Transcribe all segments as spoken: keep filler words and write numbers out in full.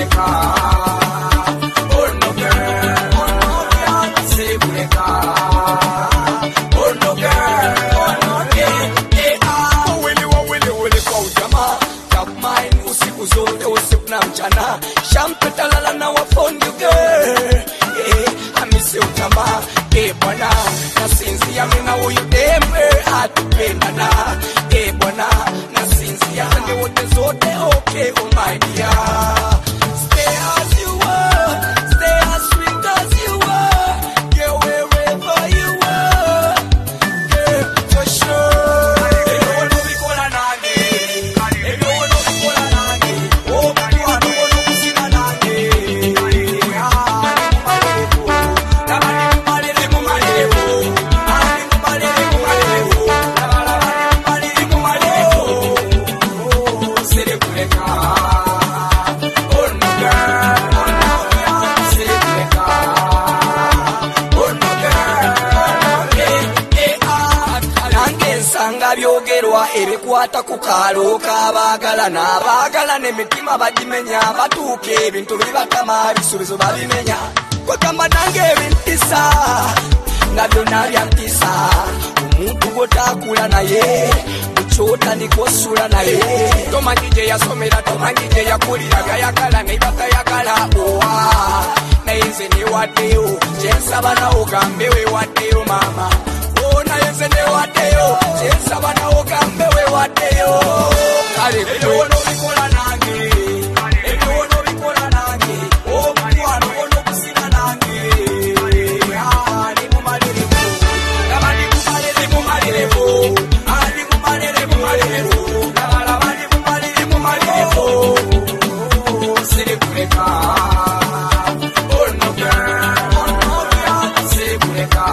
Sekureka. Oh no girl, oh no girl, Sekureka. Oh no girl, oh no eh eh ah. Willy wo willy willy kwa ujama. Top mine usiku zote usiku na mchana. Shampeta lala na wafondi girl. Eh, I miss you tama. Eh bwana, na sinzi ya mina uyu dembe atupendana. Eh bwana, na sinzi ya hande wote zote okay oh my dear. Stay as you were, stay as sweet as you were. Yeah, wherever you were. Yeah, for sure. Everyone will be calling Nagi. Everyone will be calling Nagi. Oh, my God, no one will be singing Nagi. Byogerwa ebikwata ku kalo kabagala n'abagala n'emitima bagimenya batuuka ebintu bibatama bisubizo babimenya kwegamba nange ebintisa nabyo nabyampisa omuntu gwotakula naye bukyota nikosula naye tomanyi gye yasomera tomanyi gye yakulira byayagala nebatayagala owa naye nze newaddeyo kyensaba nawo gambe wewaddeyo maama nayenze newaddeyo kyensaba nawo gambe wewaddeyo kale ebyono bikola nange ebyono bikola nange omukwano ono okusinga nange ani mumalireko abali mumalire mumalireko ani mumalire mumalireko abali mumalire mumalireko Sekureka. Oh no girl, oh no girl, Sekureka.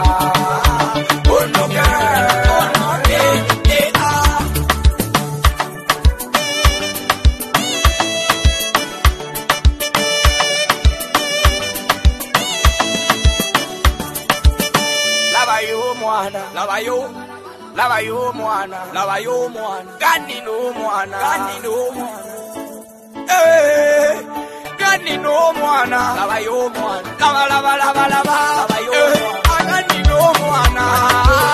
Lava yo, lava yo mwana, lava yo mwana, gani no mwana, gani no mwana, eh, gani no mwana, lava yo mwana, lava lava lava lava, lava yo mwana, gani no mwana.